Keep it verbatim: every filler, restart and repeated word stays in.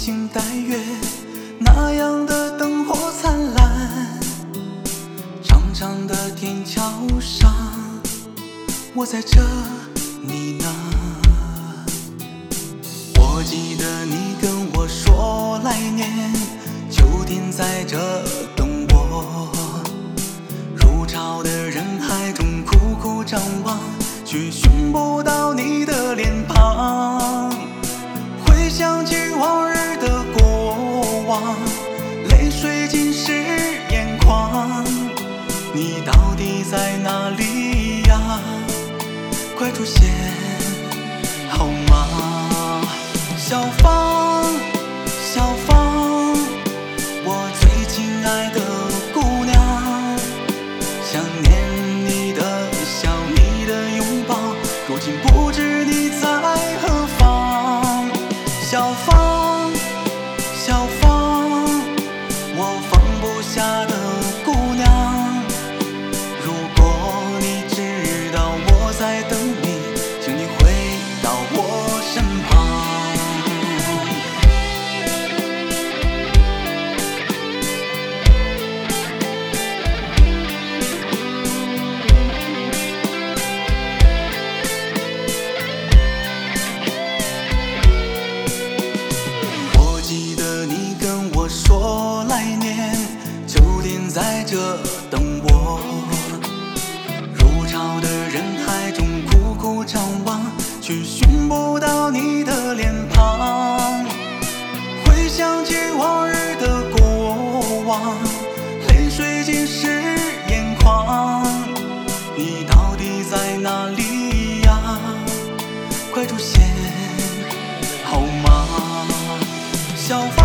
星带月，那样的灯火灿烂。长长的天桥上，我在这，你呢？我记得你跟我说来年秋天在这等我。如潮的人海中苦苦张望，却寻不到你的脸庞。回想起往日的过往，泪水浸湿眼眶。你到底在哪里呀？快出现好吗？小芳，小芳，我最亲爱的姑娘，想念你的笑，你的拥抱，如今不知你在何方。小芳，小芳，我放不下的姑娘，如果你知道我在等你，请你回到我身旁。我记得你跟我说来年秋天在这等我。如潮的人海中苦苦张望，却寻不到你的脸庞。回想起往日的过往，泪水浸湿眼眶。你到底在哪里呀？快出现好吗？小芳。